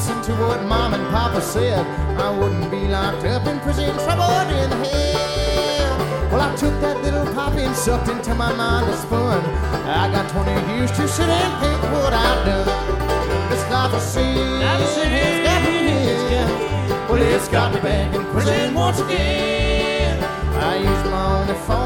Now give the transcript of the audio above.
listened to what Mom and Papa said, I wouldn't be locked up in prison, troubled in hell. Well, I took that little poppy and sucked into my mind a spoon. I got 20 years to sit and think what I've done. This life of sin has got me here. Well, it's got me back in prison once again. I used my only phone